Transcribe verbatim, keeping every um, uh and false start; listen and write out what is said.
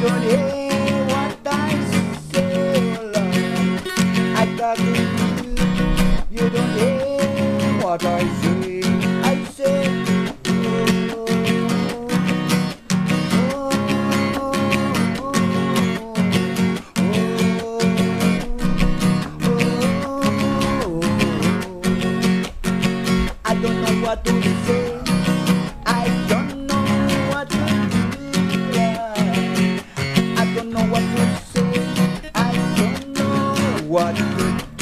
don't hear what I say, Lord. I talk to you, you don't hear what I say. I say, oh, oh, oh, oh, oh. I don't know what to say. I don't know what to do. I don't know what to say. I don't know what to do.